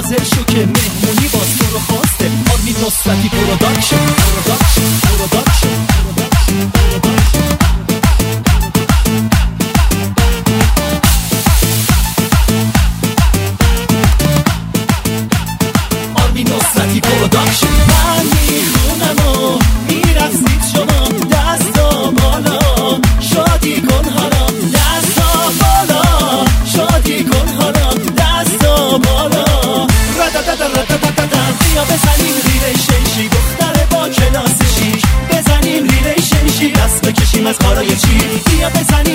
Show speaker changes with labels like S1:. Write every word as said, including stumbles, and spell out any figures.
S1: حاضر شو که مهمونی باز تو رو خواسته. آرمین نصرتی پروداکشن پروداکشن پروداکشن آرمین نصرتی پروداکشن. من میخونم و میرقصید شما دستا بالا شادی کن حالا دستا بالا شادی کن حالا دستا بالا رددد رددد بیا بزنیم ریلیشنشی دختر با کلاس شیش بزنیم ریلیشنشی دست بکشیم از کارای چی بیا بزنیم